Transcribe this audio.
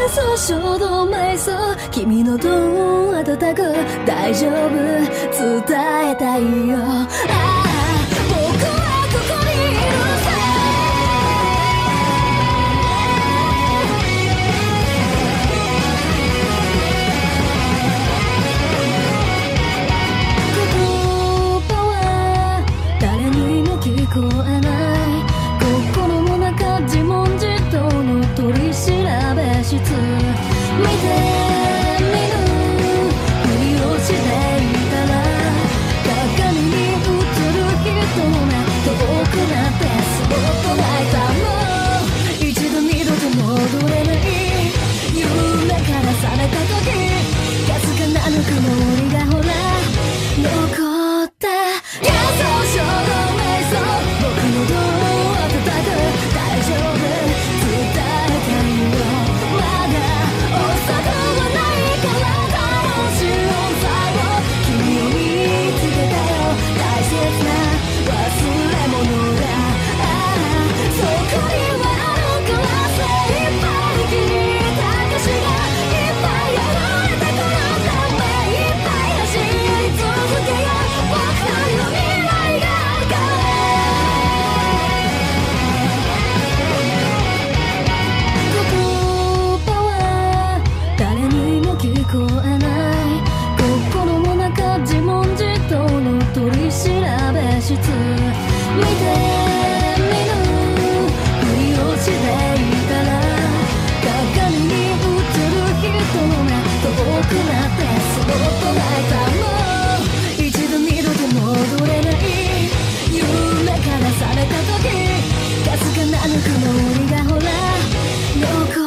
想衝動瞑想君のどう温かく大丈夫伝えたいよ僕はここにいるさ言葉は誰にも聞こえない心の中自問自答の取り調べ室見て見ぬふりをしていたら鏡に映る人の目遠くなってスポットライトも一度二度と戻れない夢から覚めた時かすかなぬくもりがほら残った幻想衝動瞑想僕のどう温かく大丈夫伝えたいよまだ遅くはないから楽しい音彩を君を見つけたよ大切な忘れ物がそこにはあるから精一杯聞いた歌詞がいっぱいやられたから目いっぱい走り続けよう僕たちの未来があるから言葉は誰にも聞こえない心の中自問自答の取り調べ室見て見ぬふりをしていたら鏡に映る人の目遠くなってスポットライトも一度二度と戻れない夢から覚めた時かすかなぬくもりがほら残